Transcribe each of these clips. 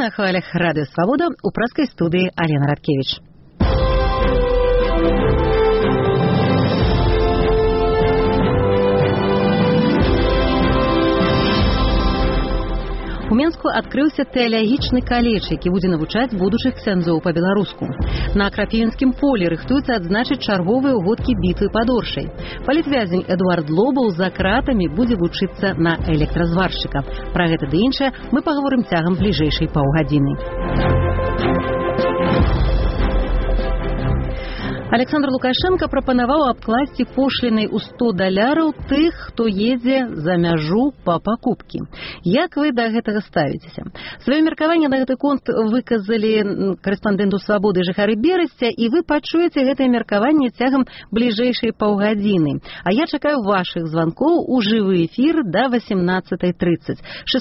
на хвалях Радио Свобода у праской студии Алена Радкевич. У Менску адкрыўся тэалагічны каледж, які будзе навучаць будучых ксяндзоў па-беларуску. На Крапівінскім полі рыхтуецца адзначыць чарговыя ўгодкі бітвы пад Оршай. Палітвязень Эдуард Лобаў за кратамі будзе вучыцца на электразваршчыка. Пра гэта ды іншае мы паговорым цягам бліжэйшай паўгадзіны. Александр Лукашенко прапанаваў абкласці пошлінай у $100 тых, хто едзе за мяжу па пакупкі. Як вы да гэтага ставіцеся? Сваё меркаванне на гэты конт выказалі карэспандэнту Свабоды жыхары Берасця, і вы пачуеце гэтае меркаванне цягам бліжэйшай паўгадзіны. А я чакаю вашых званкоў у жывы эфір да 18:30.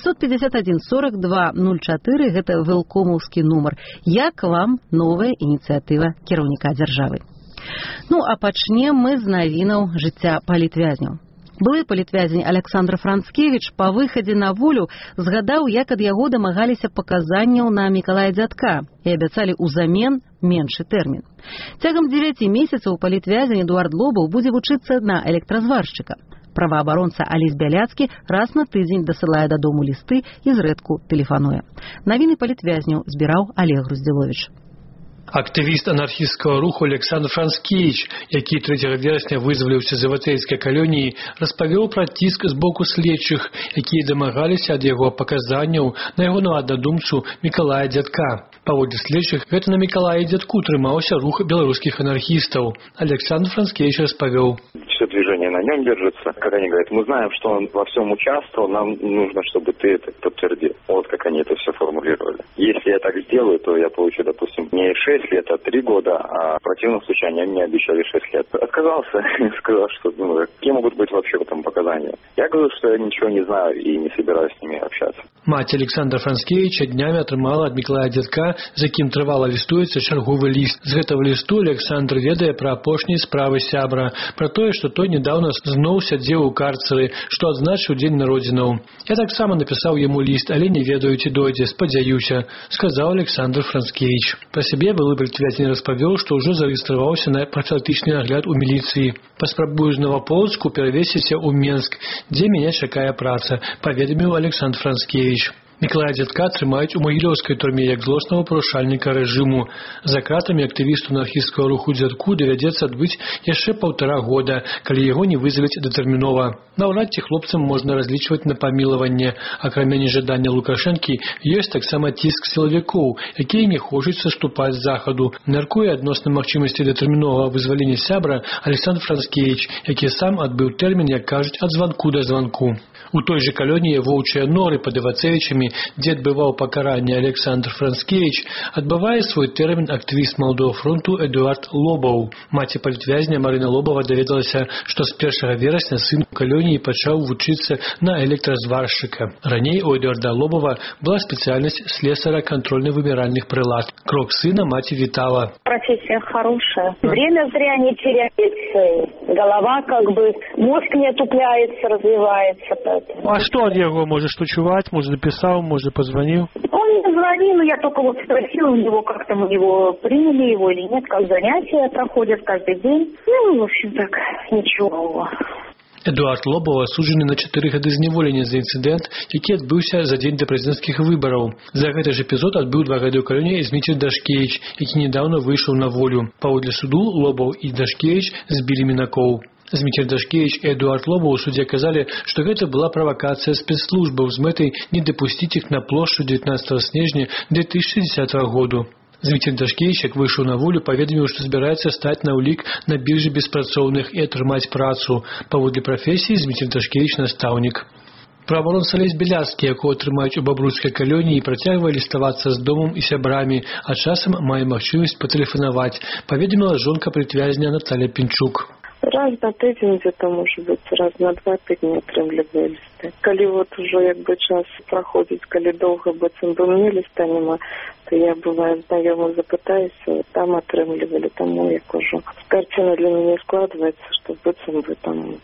651 42 04 гэта вэлкомаўскі нумар. Як вам новая ініцыятыва кіраўніка дзяржавы? Ну, а пачнем мы з навінаў жыцця палітвязняў. Былы палітвязень Александр Францкевич па выхадзе на волю згадаў, як ад яго дамагаліся паказанняў на Мікалая Дзядка і абяцалі ўзамен меншы тэрмін. Цягам 9 месяцаў палітвязень Эдуард Лобаў будзе вучыцца на электразваршчыка. Праваабаронца Алесь Бяляцкі раз на тыдзень дасылае дадому лісты і зрэдку тэлефануе. Навіны палітвязняў збіраў Олег Груздзіловіч. Актывіст анархісцкага руху Александр Францкевич, які 3 верасня вызваліўся з івацэйскай калоніі, распавёў пра ціск з боку следчых, якія дамагаліся ад яго паказанняў на ягоного аднадумцу Мікалая Дзядка. Паводле следчых, гэта на Мікалаі Дзядку трымаўся рух беларускіх анархістаў. Александр Францкевич распавёў. Все движение на нем держится. Когда они говорят, мы знаем, что он во всем участвовал, нам нужно, чтобы ты это подтвердил. Вот как они это все формулировали. Если я так сделаю, то я получу, допустим, не 6 лет, а 3 года, а в противном случае они мне обещали 6 лет. Отказался и сказал, что какие могут быть вообще в этом показания. Я говорю, что я ничего не знаю и не собираюсь с ними общаться. Мать Александра Францкевича днями атрымала ад Мікалая Дзядка, за кім трывала лістуецца чарговы ліст. З гэтага лісту Александр ведае пра апошнія справы сябра, пра тое, што той недавно зноў сядзеў у карцеры, што адзначыў дзень народзінаў. Я таксама напісаў яму ліст, але не ведаю, ці дойдзе, спадзяюся, сказаў Александр Францкевич. Пра сябе былы палітвязень распавёў, што ўжо зарэгістраваўся на прафілактычны агляд у міліцыі. Паспрабую з Новаполацку перавесіся ў Менск, дзе мяне чакае праца, паведаміў Александр Францкевич. Мікалая Дзядка трымаюць у магілёўскай турме як злоснага парушальніка рэжыму. За кратамі актывісту анархісцкага руху Дзядку давядзецца адбыць яшчэ 1,5 года, калі яго не вызавяць датэрмінова. Наўрад ці хлопцам можна разлічваць на памілаванне. Акрамя нежадання Лукашэнкі, ёсць таксама ціск сілавікоў, якія не хочуць саступаць з захаду. Мяркуе адносна магчымасці датэрміновага вызвалення сябра Александр Францкевич, які сам адбыў тэрмін, як кажуць, ад званку да званку. У той же калоніі Воўчыя Норы пад Івацэвічамі, дзе адбываў пакаранне Александр Францкевич, адбывае свой тэрмін актывіст Маладога фронту Эдуард Лобаў. Маці палітвязня Марына Лобава даведалася, што з 1 верасня сын у калоніі пачаў вучыцца на электразваршчыка. Раней у Эдуарда Лобава была спецыяльнасць слесара контрольно-выміральных прылад. Крок сына маці вітала. Профессия хорошая. Время зря не теряется. Голова мозг не отупляется, развивается. А что от него? Может, что чувать? Может, написал, может, позвонил? Он не звонил, я только спросила у него, как там его приняли его или нет, как занятия проходят каждый день. Ну, в общем, так, ничего. Эдуард Лобаў асуджаны на 4 гады зняволення за інцыдэнт, які адбыўся за дзень да прэзідэнцкіх выбараў. За гэты ж эпізод адбыў 2 гады ў калоніі Зміцер Дашкевіч, які недавно выйшаў на волю. Паводле суду Лобаў і Дашкевіч збілі мінакоў. Зміцер Дашкевіч і Эдуард Лобаў у судзе казалі, што гэта была правакацыя спецслужбаў з мэтай не дапусціць іх на плошчу 19 снежня 2010 году. Зміцер Дашкевіч, як выйшаў на волю, паведаміў, што збіраецца стаць на ўлік на біржы беспрацоўных і атрымаць працу. Паводле прафесіі Зміцер Дашкевіч настаўнік. Праваабаронца Алесь Бяляцкі, якого трымаюць у бабруйскай калоніі, працягвае ліставацца з домам і сябрамі, а часам мае магчымасць патэлефанаваць, паведаміла жонка палітвязня Наталья Пінчук. Раз на тыдзень, где-то, может быть, раз на 2 тыдні атрымлівае лісты. Калі уже час праходзіць, калі доўга быццам бы мне ліста няма, то я бываю знакомых запытаюся, там атрымлівалі, таму як ужо картина для меня складывается, что быццам бы там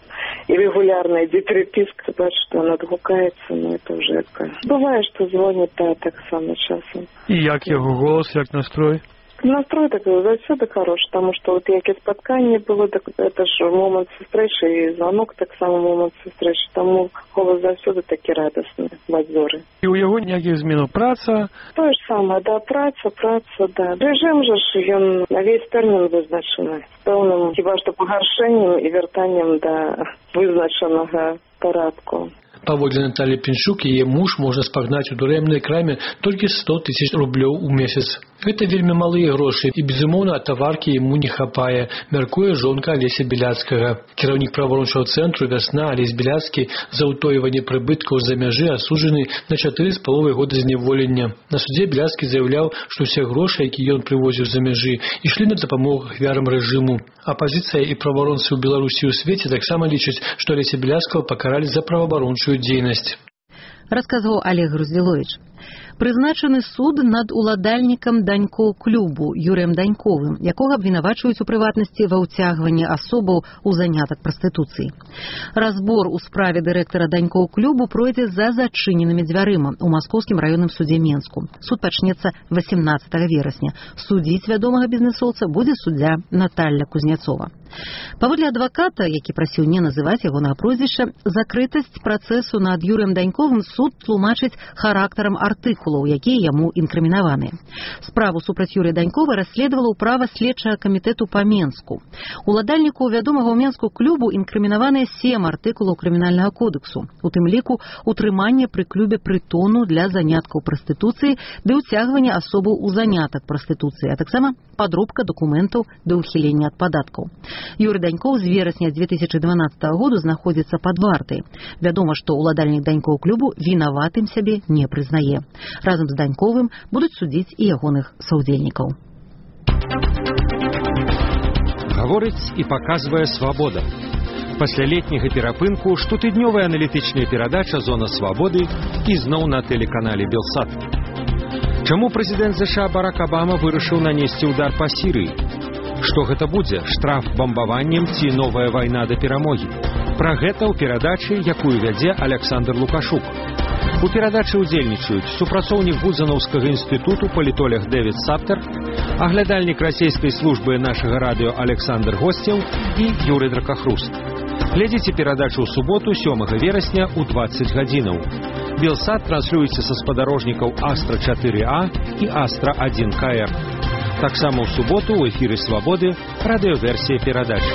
и регулярно ідзе переписка, бачу, што ён адгукаецца, но это уже бывае, што звонит, так само часам. І як яго голос, як настрой? Настрой такой заўсёды хорош, потому что вот яке спатканне было, так это ж момент сустрэчы і звонок так само момент сустрэчы, таму голос заўсёды такі радасны, бадзёры. І ў яго ніякіх зменаў праца? Тое ж самае, да, праца, да. Рэжым жа ж ён на весь тэрмін вызначаны, з пэўным хіба што пагаршэннем і вяртаннем да вызначанага парадку. Паводле Наталі Пінчук, яе муж можна спагнаць у турэмнай краме толькі 100 000 рублёў у месяц. Гэта вельмі малыя грошы, і, безумоўна, ад таваркі яму не хапае, мяркуе жонка Алеся Біляцкага. Кіраўнік праваабарончага цэнтру «Вясна» Алесь Біляцкі за ўтойванне прыбыткаў з-за мяжы асуджаны на 4,5 года зняволення. На судзе Біляцкі заяўляў, што ўсе грошы, якія ён прывозіў з-за мяжы, ішлі на дапамогу ахвярам рэжыму. Апазіцыя і праваабаронцы ў Беларусі і ў свеце таксама лічаць, што Алеся Біляцкага пакаралі за праваабарончую дзейнасць. Расказваў Олег Груздзіловіч. Прызначаны суд над уладальнікам Данькоў клубу Юрыем Даньковым, якога абвінавачваюць у прыватнасці ва ўцягванні асобаў у занятак прастытуцыі. Разбор у справе дырэктара Данькоў клубу пройдзе за зачыненымі дзвярыма ў Маскоўскім раённым судзе Менску. Суд пачнецца 18 верасня. Судзіць вядомага бізнесоўца будзе суддзя Наталья Кузнецова. Паводле адваката, які прасіў не называць ягонага прозвішча, закрытасць працэсу над Юрыем Даньковым суд тлумачыць характарам артыкулаў, якія яму інкрымінаваныя. Справу супраць Юрыя Данькова расследавала ўправа следчага камітэту па Менску. Уладальніку вядомага ў Менску клубу інкрымінаваныя 7 артыкулаў крымінальнага кодексу, у тым ліку утрыманне пры клубе прытону для заняткаў прастытуцыі ды ўцягвання асобаў у занятак прастытуцыі, а таксама падробка дакументаў да ўхілення ад падаткаў. Юрый Данькоў з верасня 2012 году знаходзіцца пад вартай. Вядома, што уладальнік Данькоў клубу вінаватым сябе не прызнае. Разам з Даньковым будуць судзіць і ягоных саўдзельнікаў. Гаворыць і паказвае свабода. Пасля летняга перапынку штотыднёвая аналітычная перадача «Зона свабоды» ізноў на тэлеканале «Белсат». Чаму прэзідэнт США Барак Абама вырашыў нанесці ўдар па Сірыі? Што гэта будзе? Штраф бамбаваннем ці новая вайна да перамогі? Пра гэта ў перадачы, якую вядзе Александр Лукашук. У перадачы ўдзельнічаюць супрацоўнік Будзанаўскага інстытуту палітолог Дэвід Саптер, аглядальнік расійскай службы нашага радыё Александр Госцеў і Юрый Дракахруст. Глядзіце перадачу ў суботу 7 верасня ў 20 гадзінаў. Белсат транслюецца са спадарожнікаў Астра 4А і Астра 1КР. Таксама ў суботу ў эфіры «Свабоды» радыёверсія перадачы.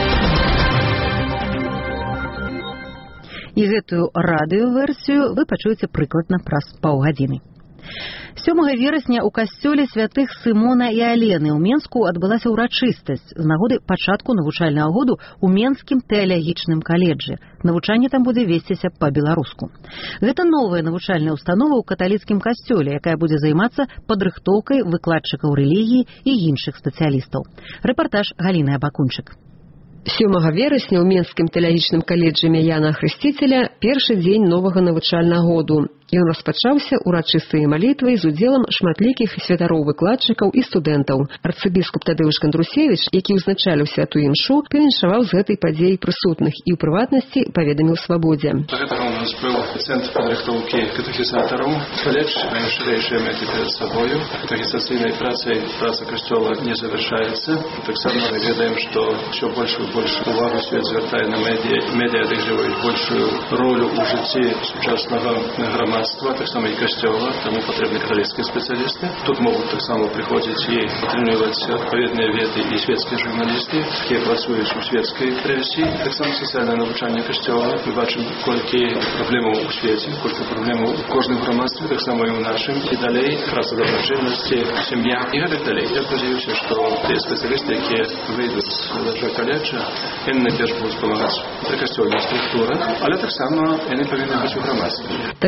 І гэтую радыёверсію вы пачуеце прыкладна праз паўгадзіны. 7 верасня ў касцёле святых Сымона і Алены ў Менску адбылася ўрачыстасць з нагоды пачатку навучальнага году ў Менскім тэалагічным каледжы. Навучанне там будзе весціся па-беларуску. Гэта новая навучальная ўстанова ў каталіцкім касцёле, якая будзе займацца падрыхтоўкай выкладчыкаў рэлігіі і іншых спецыялістаў. Рэпартаж Галіны Абакунчык. 7 верасня ў Менскім тэалагічным каледжы Яна Хрысціцеля першы дзень новага навучальнага году. Ён распачаўся урачыстай малітвай з удзелам шматлікіх святароў выкладчыкаў і студэнтаў. Арцыбіскуп Тадэўш Кандрусевіч, які ўзначаліў святую імшу, павіншаваў з гэтай падзеі прысутных і ў прыватнасці паведаміў «Свабодзе». Гэта у нас быў цэнтр падрыхтоўкі катэхізатараў. Каледж маем шырэйшыя мэты перад сабою. Катэхізацыйнай праца касцёла не завяршаецца. Таксама мы ведаем, што ўсё больш і больш увагу свет звяртае на медіа адыгрываюць большую ролю ў жыцці сучаснага грамадства, таксама і касцёла, таму патрэбны каталіцкія спецыялісты. Тут могуць таксама прыходзіць і атрымліваць адпаведныя веды і светскія журналісты, якія працуюць у светскай прэсе. Таксама сацыяльнае навучанне касцёла. Мы бачым, колькі праблемаў у свеце, колькі праблемаў у кожным грамадстве, таксама і ў нашым. І далей праца дабрачыннасці, сям'я і гэтак далей. Я спадзяюся, што тыя спецыялісты, якія выйдуць з нашага каледжа, яны найперш будуць памагаць пры касцёльнай структуры, але таксама яны павінны быць у грамадстве. Тадэўш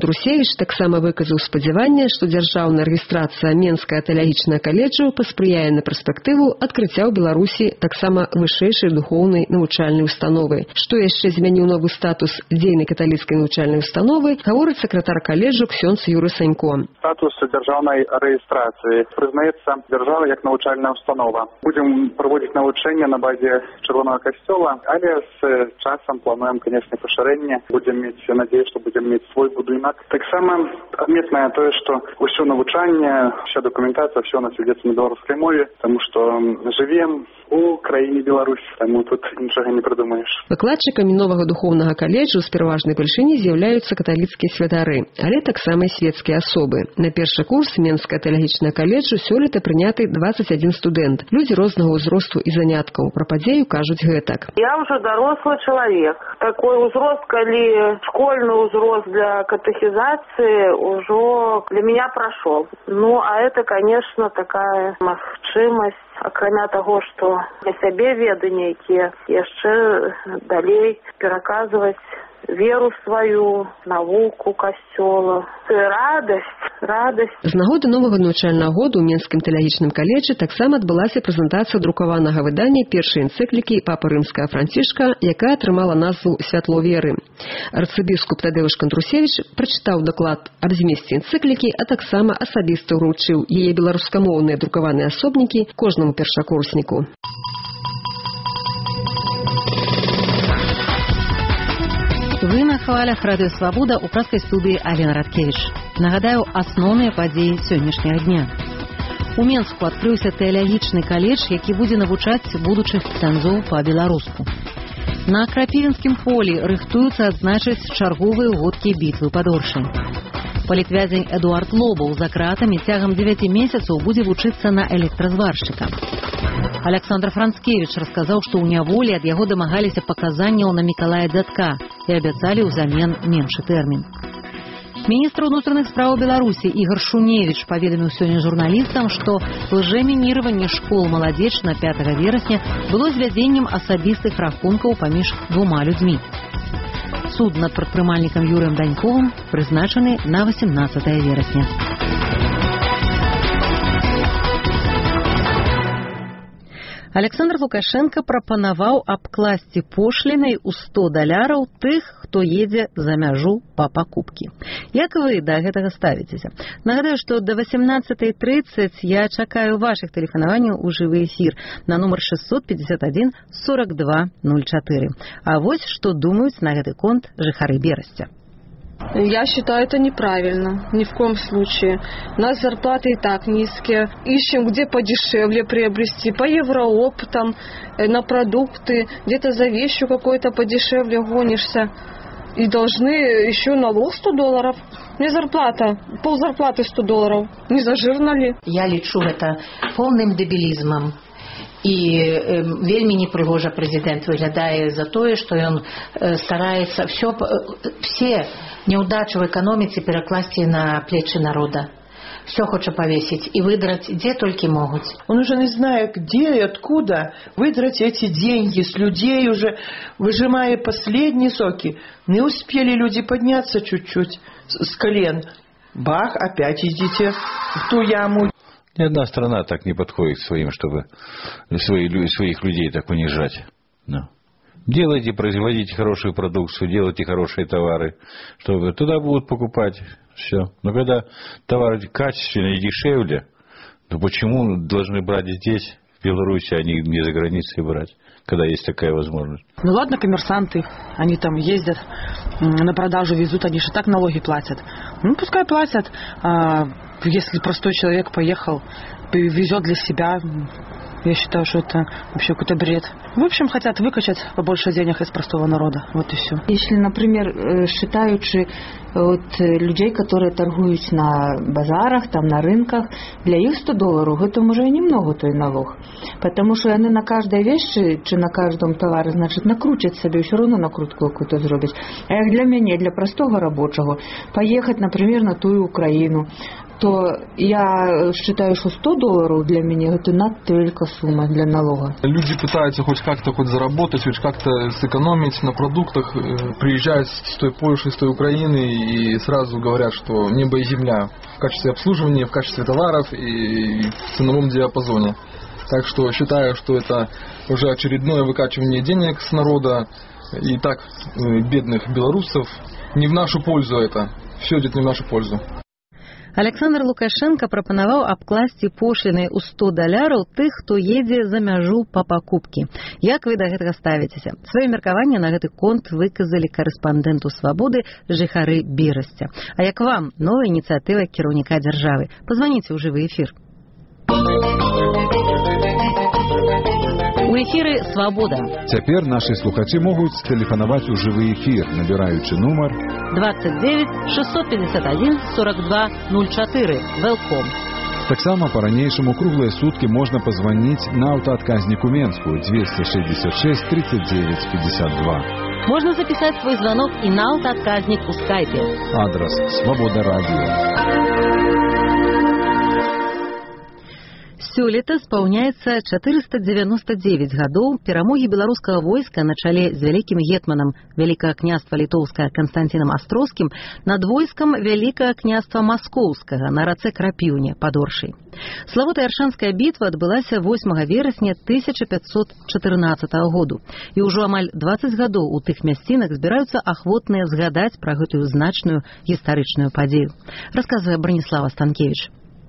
Кандрусевіч таксама выказаў спадзяванне, што дзяржаўная рэгістрацыя Менскага тэалагічнага каледжу паспрыяе на перспектыву адкрыцця ў Беларусі таксама вышэйшай духоўнай навучальнай установы. Што яшчэ змяніў новы статус дзейнай каталіцкай навучальнай установы, гаворыць сакратар каледжу ксёндз Юры Санько. Статус дзяржаўнай рэгістрацыі прызнаецца дзяржава як навучальная установа. Будзем праводзіць навучанне на базе Чырвонага касцёла, але з часам плануем, конечно, пашырэнне. Будзем мець, надеюсь, што будзем мець свой будынак. Таксама адметнае тое, што ўсё навучанне, вся дакументацыя, ўсё у нас вядзецца на беларускай мове, таму што жывем у краіне Беларусь, таму тут нічога не прыдумаеш. Выкладчыкамі новага духоўнага каледжу з пераважнай бальшыні з'яўляюцца каталіцкія святары, але таксама і светскія асобы. На першы курс Менскага тэалагічнага каледжу сёлета прыняты 21 студэнт. Людзі рознага ўзросту і заняткаў. Пра падзею кажуць гэтак. Я уже дорослый человек. Такой узрост, коли школьный узрост для катехизации уже для меня прошел. Ну, а это, конечно, такая магчимость, акрамя того, что для сябе веды нейкія, яшчэ далей пераказваць веру сваю, навуку касцёла. Радасць. З нагоды новага навучальнага года ў Менскім тэалагічным каледжы таксама адбылася прэзентацыя друкаванага выдання першай энцыклікі папы рымскага Францішка, якая атрымала назву «Святло веры». Арцыбіскуп Тадеуш Кандрусевіч прачытаў даклад аб змесце энцыклікі, а таксама асабіста ўручыў яе беларускамоўныя друкаваныя асобнікі кожнаму першакурсніку. Вы на хвалях Радыё Свабода ў праскай студыі Алена Радкевіч. Нагадаю, асноўныя падзеі сённяшняга дня. У Менску адкрыўся тэалагічны каледж, які будзе навучаць будучых ксяндзоў па-беларуску. На Крапівінскім полі рыхтуюцца адзначыць чарговыя годкі бітвы пад Оршай. Палітвязень Эдуард Лобаў за кратамі цягам 9 месяцаў будзе вучыцца на электразваршчыка. Александр Францкевич расказаў, што ў няволі ад яго дамагаліся паказанняў на Мікалая Дзядка і абяцалі ўзамен меншы тэрмін. Міністр унутраных спраў Беларусі Ігор Шуневіч паведаміў сёння журналістам, што лжэмініраванне школ маладзечна 5 верасня было звядзеннем асабістых рахункаў паміж двума людзьмі. Суд над прадпрымальнікам Юрыем Даньковым прызначаны на 18 верасня. Александр Лукашенко прапанаваў абкласці пошлінай у $100 тых, хто едзе за мяжу па пакупкі. Як вы да гэтага ставіцеся? Нагадаю, што да 18:30 я чакаю вашых тэлефанаванняў у жывы эфір на нумар 651 42 04. А вось што думаюць на гэты конт жыхары Берасця. Я считаю, это неправильно. Ни в коем случае. У нас зарплаты и так низкие. Ищем, где подешевле приобрести. По еврооптам, на продукты. Где-то за вещью какой-то подешевле гонишься. И должны еще налог $100. Мне зарплата, ползарплаты $100. Не зажирно ли? Я лічу гэта поўным дэбілізмам. І вельмі непрыгожа прэзідэнт выглядае за тое, што ён стараецца все няўдачы в эканоміцы перакласці на плечы народа. Все хоча повесить и выдрать, где только могут. Он уже не знает, где и откуда выдрать эти деньги с людей, уже выжимая последние соки. Не успели люди подняться чуть-чуть с колен. Бах, опять идите в ту яму. Ни одна страна так не подходит к своим, чтобы своих людей так унижать. No. Делайте, производите хорошую продукцию, делайте хорошие товары, чтобы туда будут покупать. Все. Но когда товары качественные и дешевле, то почему должны брать здесь, в Беларуси, а не за границей брать, когда есть такая возможность? Ну ладно, коммерсанты, они там ездят, на продажу везут, они же так налоги платят. Ну пускай платят. Если простой человек поехал, везет для себя, я считаю, что это вообще какой-то бред. В общем, хотят выкачать побольше денег из простого народа. Вот и все. Если, например, считаючи людей, которые торгуют на базарах, там, на рынках, для их $100, это уже немного той налог. Потому что они на каждой вещи, чи на каждом товаре, значит, накрутят себе, все равно накрутку какую-то сделать. А як для меня, для простого рабочего, поехать, например, на ту Украину, что я считаю, что $100 для меня это надто великая сумма для налога. Люди пытаются хоть как-то заработать, хоть как-то сэкономить на продуктах, приезжают с той Польши, с той Украины и сразу говорят, что небо и земля в качестве обслуживания, в качестве товаров и в ценовом диапазоне. Так что считаю, что это уже очередное выкачивание денег с народа и так бедных белорусов. Не в нашу пользу это. Все идет не в нашу пользу. Александр Лукашенко прапанаваў абкласці пошлінай у $100 тых, хто едзе за мяжу па пакупкі. Як вы да гэтага ставіцеся? Сваё меркаванне на гэты конт выказалі корэспандэнту «Свабоды» жыхары Берасця. А як вам новая ініцыятыва кіраўніка дзяржавы? Пазваніце ў жывы эфір. У эфіры «Свабода». Цяпер нашы слухачы могуць тэлефанаваць у жывы эфір, набіраючы нумар 29 651 42 04. Welcome. Таксама па-ранейшаму круглыя суткі можна пазваніць на аўтаадказніку Менскую 266 39 52. Можно записать свой звонок и на аўтаадказнік у скайпе. Адрес «Свобода радио». Сёлета спаўняецца 499 гадоў перамогі беларускага войска на чале з вялікім гетманам Вялікага княства літоўскага Канстанцінам Астроўскім над войскам Вялікага княства Маскоўскага на рацэ Крапіўне пад Оршай. Славутая Аршанская бітва адбылася 8 верасня 1514 году. І ўжо амаль 20 гадоў у тых мясцінах збіраюцца ахвотныя згадаць пра гэтую значную гістарычную падзею. Расказвае Браніслава Станкевіч.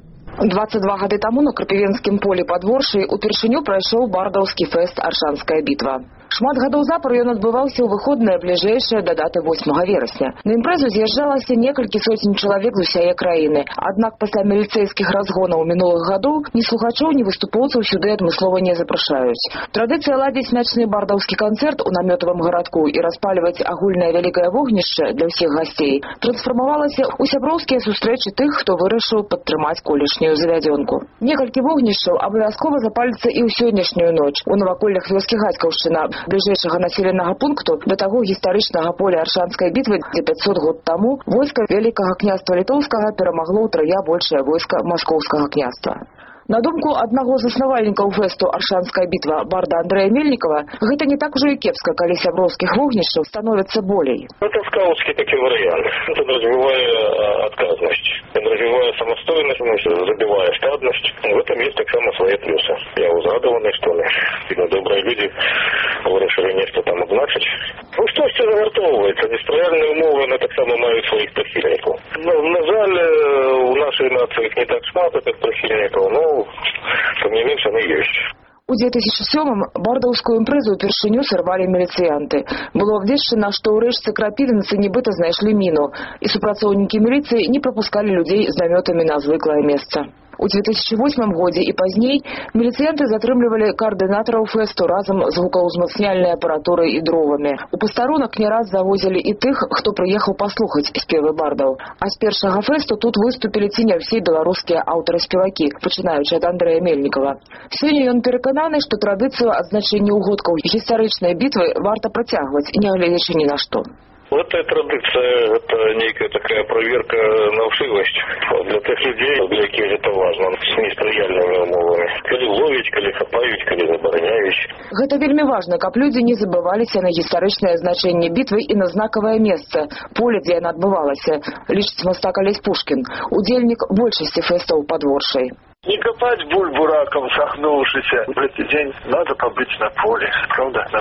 22 гады таму на Крапівенскім полі пад Оршай упершыню прайшоў бардаўскі фэст «Аршанская бітва». Шмат гадоў запар ён адбываўся ў выходнае бліжэйшае да даты 8 верасня. На імпрэзу з'язджалася некалькі сотень чалавек з усяе краіны. Аднак пасля міліцэйскіх разгонаў мінулых гадоў ні слухачоў, ні выступоўцаў сюды адмыслова не запрашаюць. Традыцыя ладзіць начны бардаўскі канцэрт у намётавым гарадку і распальваць агульнае вялікае вогнішча для ўсіх гасцей трансфармавалася ў сяброўскія сустрэчы тых, хто вырашыў падтрымаць колішнюю завядзёнку. Некалькі вогнішчаў абавязкова запаліцца і ў сённяшнюю ноч у наваколлях вёскі Гадзькаўшчына, бліжэйшага населенага пункту да таго гістарычнага поля Аршанскай бітвы, дзе 500 год таму войска Вялікага княства літоўскага перамагло ўтрая большае войска Маскоўскага княства. На думку аднаго з заснавальнікаў фэсту «Аршанская бітва» барда Андрэя Мельнікова, гэта не так ужо і кепска, калі сяброўскіх вогнішчаў становіцца болей. Это скаутский такой вариант. Это развивая отказность. Это развивая самостоятельность, забивая стадность. В этом есть так само свои плюсы. Я узрадованный, что ли. Видно, добрые люди вырашили нечто там обзначить. Ну что все загортовывается? Несприяльные умовы, но так само мают своих прихильников. Ну, на жаль, у нашей нации их не так шмат, этих прихильников, но тем не меньше они есть. У 2007-м бардаўскую імпрэзу упершыню сарвалі міліцыянты. Было абвешчана, што ў рэчцы Крапівінцы нібыта знайшлі міну, і супрацоўнікі міліцыі не прапускалі людзей з намётамі на звыклае месца. У 2008 годзе і пазней міліцыянты затрымлівалі каардынатараў фэсту разам з гукаўзмацняльнай апаратурай і дровамі. У пастарунак не раз завозілі і тых, хто прыехаў паслухаць спевы бардаў. А з першага фэсту тут выступілі ці не ўсе беларускія аўтары-спевакі, пачынаючы ад Андрэя Мельнікова. Сёння ён перакананы, што традыцыю адзначэння ўгодкаў гістарычнай бітвы варта працягваць, нягледзячы ні на што. Вот эта традиция, это некая такая проверка на вшивость для тех людей, для яких это важно, с несприяльными умовами. Коли ловить, коли хапают, коли забороняют. Гэта вельмі важна, каб людзі не забываліся на гістарычнае значэнне бітвы і на знакавае месца, поле, дзе яна адбывалася, лічыць мастак Алесь Пушкін, удзельнік большасці фэстаў пад Оршай. Не копать бульбу раком, сохнувшись. В этот день надо побыть на поле, правда? На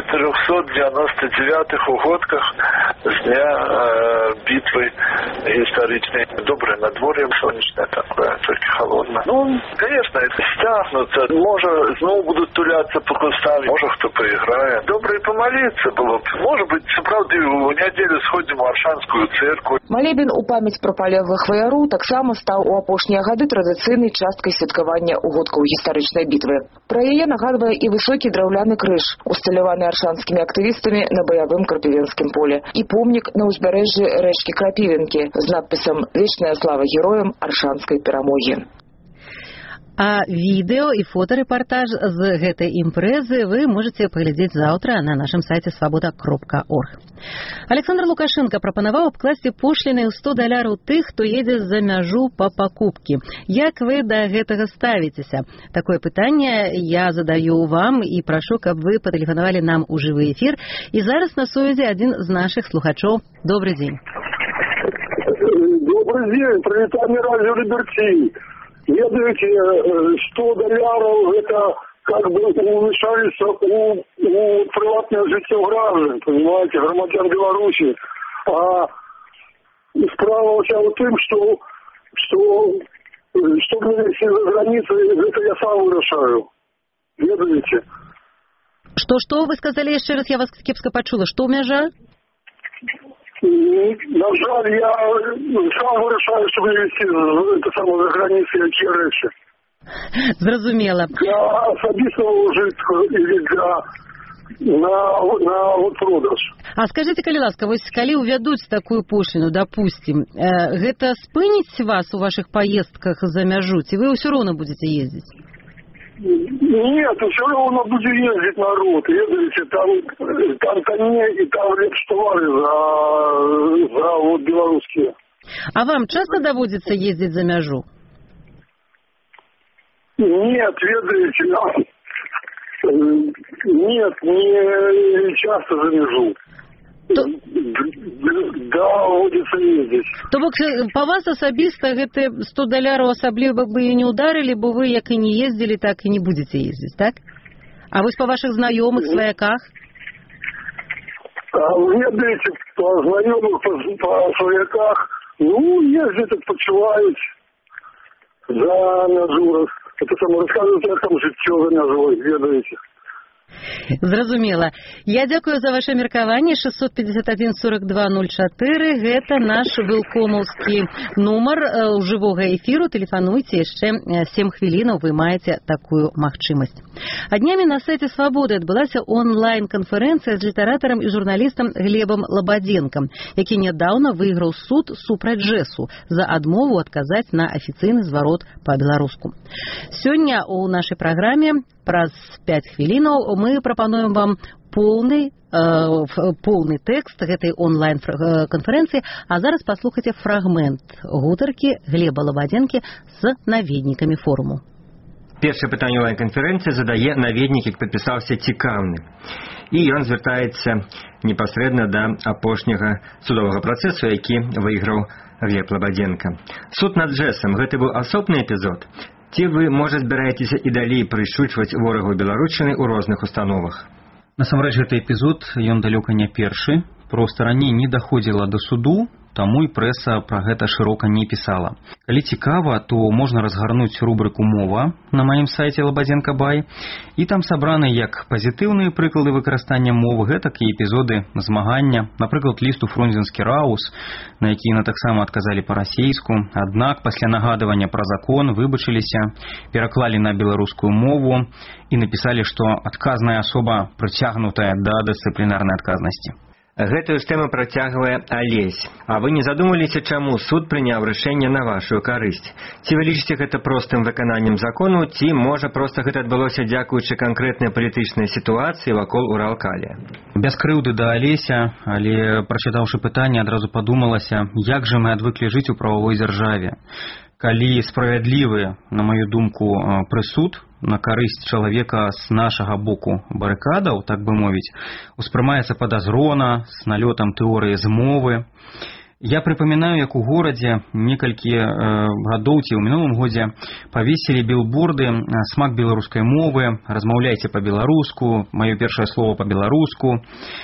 499-х угодках с дня битвы историчной. Доброе надворье, солнечное такое, только холодно. Ну, конечно, это стягнуться. Может, снова будут туляться по кустам, может, кто поиграет. Добре помолиться было. Может быть, правда, в неделю сходим в Аршанскую церковь. Молебен у памяць пра палеглых ваяру таксама стаў у апошнія гады традыцыйнай часткай святкавання угодкаў гістарычнай бітвы. Пра яе нагадвае і высокі драўляны крыж, усталяваны аршанскімі актывістамі на баявым Крапівенскім поле, і помнік на ўзбярэжжы рэчкі Крапівенкі з надпісам «Вечная слава героям Аршанскай перамогі». А відэо і фотарэпартаж з гэтай імпрэзы вы можаце паглядзець заўтра на нашым сайце свабода.орг. Александр Лукашенко прапанаваў абкласці пошлінай ў $100 тых, хто едзе за мяжу па пакупкі. Як вы да гэтага ставіцеся? Такое пытанне я задаю вам і прашу, каб вы патэлефанавалі нам у жывы эфір. І зараз на сувязі адзін з нашых слухачоў. Добрый дзень. Добрый день, пролетарный радио Либерти. Ведаете, $100 это как бы умешается у приватное жыццё граждан, понимаете, громадян Беларуси. А справа вся в том, что мне за границей, это я сам решаю. Ведаете? Что вы сказали еще раз? Я вас кепска почула. Что мяжа? На жаль, я сам вирішаю, щоб не вести за границі які речі. Зрозуміло. Для особистого ужитку или на продаж. А скажите, калі ласка, вось калі увядуць такую пошліну, допустим, гэта спыніць вас у ваших поездках за мяжу, ці вы ўсё роўна будете ездить? Нет, все равно будет ездить народ. Ездите, там коней и там речь-товары за вот белорусские. А вам часто доводится ездить за мяжу? Нет, ведаете, нет, не часто за мяжу. Даводится ездить. То бок па вас асабіста гэты $100 асабліва бы і не ударили, бо вы як і не ездили, так і не будете ездить, так? А вось па ваших знаёмых, сваяках? Ведаете, по знаёмых, по сваяках, ездят, отпочивают за мяжу. Это само рассказывают, як там жыццё за мяжой, ведаете. Зразумела. Я дзякую за ваше меркаванне. 651-42-04. Гэта наш вылкомаўскі нумар жывога эфіру. Тэлефануйце, яшчэ 7 хвілінаў вы маеце такую магчымасць. А днямі на сайце Свабоды адбылася онлайн-канферэнцыя з літаратарам і журналістам Глебам Лабадзенкам, які нядаўна выйграў суд супраць ЖЭСу за адмову адказаць на афіцыйны зварот па-беларуску. Сёння у нашай праграме праз 5 хвілінаў мы прапануем вам полный тэкст гэтай онлайн-канферэнцыі, а зараз паслухайце фрагмент гутаркі Глеба Лабадзенкі з наведнікамі форуму. Першае пытанне онлайн-канферэнцыі задае наведнік, які падпісаўся цікаўны. І ён звяртаецца непасрэдна да апошняга судовага працэсу, які выйграў Глеб Лабадзенка. Суд над ЖЭСам – гэта быў асобны эпізод? Ці вы, можа, збіраецеся і далей прышучваць ворагу беларушчыны ў розных установах? Насамрэч, гэты эпізод, ён далёка не першы. Проста раней не даходзіла да суду, таму і прэса пра гэта шырока не пісала. Калі цікава, то можна разгарнуць рубрыку «Мова» на маім сайце Лабадзенка Бай, і там сабраны як пазітыўныя прыклады выкарыстання мовы, гэтак і эпізоды змагання, напрыклад, ліст у фрунзенскі раус, на які яны таксама адказалі па-расейску, аднак пасля нагадывання пра закон выбачыліся, пераклалі на беларускую мову і напісалі, што адказная асоба прыцягнутая да дысцыплінарнай адказнасці. Гэтую ж тэму працягвае Алесь. А вы не задумаліся, чаму суд прыняў рашэнне на вашу карысць? Ці вы лічыце гэта простым выкананнем закону, ці, можа, проста гэта адбылося дзякуючы канкрэтнай палітычнай сітуацыі вакол Уралкаля? Без крыўды да Алеся, але прачытаўшы пытанне, адразу падумалася, як жа мы адвыклі жыць у прававой дзяржаве. Калі справядлівы, на маю думку, прысуд на карысць чалавека з нашага боку барыкадаў, так бы мовіць, успрымаецца падазрона, з налётам тэорыі змовы. Я прыпамінаю, як у горадзе некалькі гадоў ці ў мінулым годзе павесілі білборды «Смак беларускай мовы», «Размаўляйце па-беларуску», «Маё першае слово па-беларуску»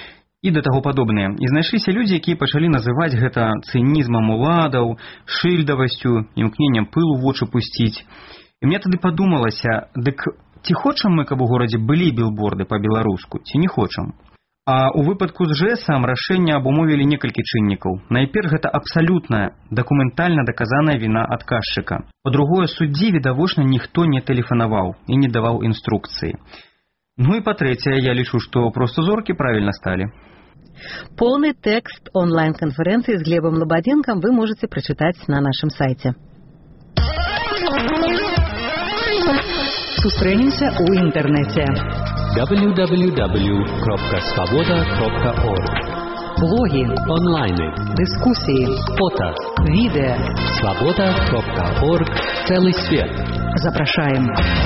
і да таго падобныя. І знайшліся людзі, якія пачалі называць гэта цынізмам уладаў, шыльдавасцю, імкненнем пылу ў вочы пусціць. І мне тады падумалася, дык ці хочам мы, каб у горадзе былі білборды па-беларуску, ці не хочам? А ў выпадку з ЖЭСам рашэнне абумовілі некалькі чыннікаў. Найперш, гэта абсалютная, дакументальна даказаная віна адказчыка. Па-другое, суддзі відавочна ніхто не тэлефанаваў і не даваў інструкцыі. Ну і па-трэцяе, я лічу, што проста зоркі правільна сталі. Полный текст онлайн-конференции с Глебом Лободенком вы можете прочитать на нашем сайте. Сустрэнемся ў інтэрнэце. www.svoboda.org. Блогі, онлайны, дыскусіі, фото, відэа. Svoboda.org. Целый свет. Запрашаем.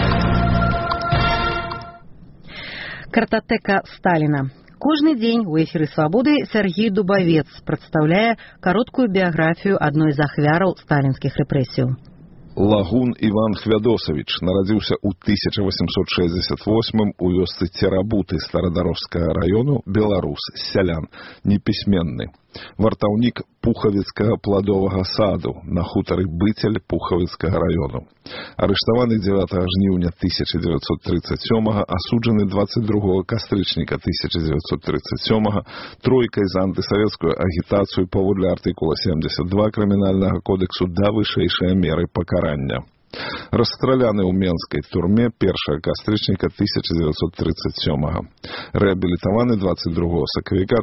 Картатэка Сталіна. Кожны дзень у эфіры «Свабоды» Сергій Дубавец прадстаўляе кароткую біяграфію адной з ахвяраў сталінскіх рэпрэсіяў. Лагун Іван Хвядосавіч нарадзіўся ў 1868 у вёсцы Церабуты Старадарожскага раёну, беларус, сялян, непісьменны. Вартаўнік Пухавіцкага пладовага саду на хутары Быцель Пухавіцкага раёну. Арыштаваны 9 жніўня 1937, асуджаны 22 кастрычніка 1937 тройкай за антысавецкую агітацыю паводле артыкула 72 крымінальнага кодексу да вышэйшай меры пакарання. Расстраляны ў менскай турме 1 кастрычніка 1937. Рэабілітаваны 22 сакавіка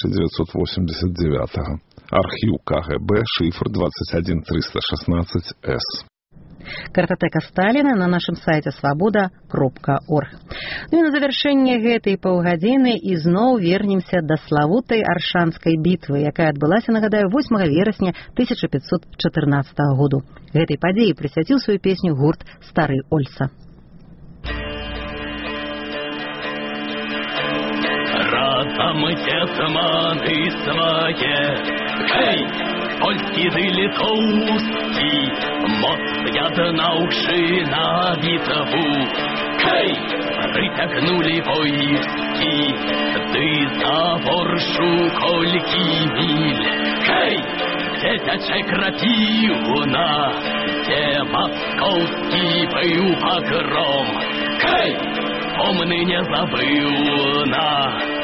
1989. Архіў КГБ, шифр 21316С. Картатэка Сталіна на нашым сайце svoboda.org. Ну і на завяршэнне гэтай паўгадзіны ізноў вернемся да славутай Аршанскай бітвы, якая адбылася, нагадаю, 8 верасня 1514 году. Гэтай падзеі прысвяціў сваю песню гурт «Стары Ольса». Разом гетманы свае, хей! Польскі літоўскі, моц яднаўшы на бітву. Хей! Прытягнулі войскі, ды заборшу колькі міль. Хей! Дзе цячэ крапіўна, дзе маскоўскі быў пагром. Хей! Помны не забыўна,